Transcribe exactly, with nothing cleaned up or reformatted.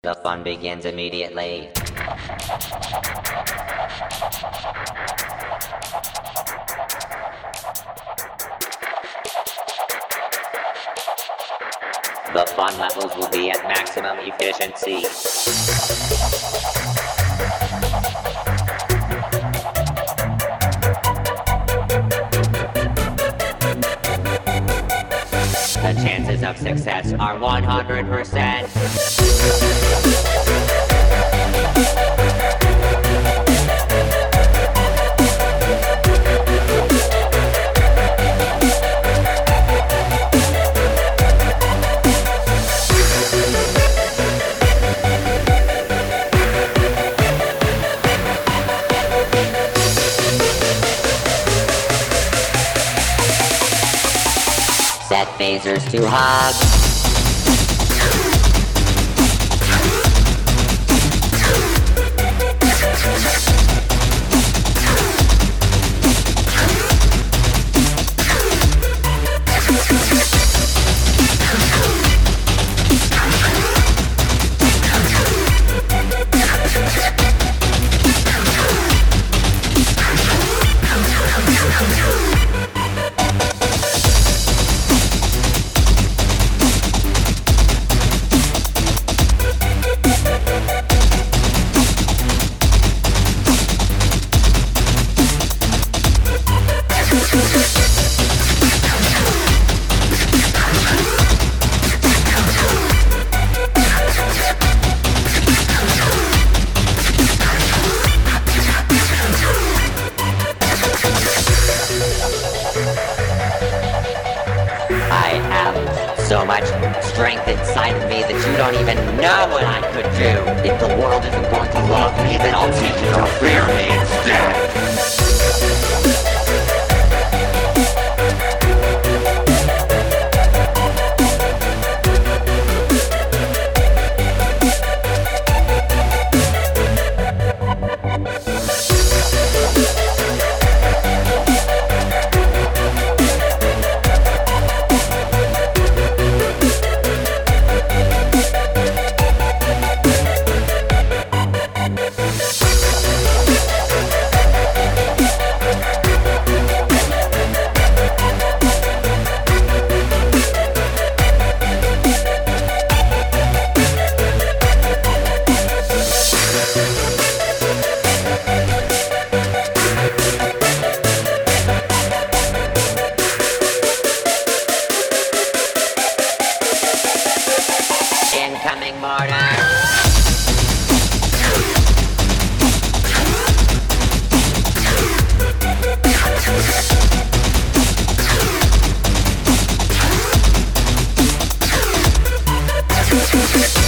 The fun begins immediately. The fun levels will be at maximum efficiency. The chances of success are one hundred percent. Set phasers to hug. I have so much strength inside of me that you don't even know what I could do. If the world isn't going to love me, then I'll teach it to fear me instead. Incoming mortar! We'll be right back.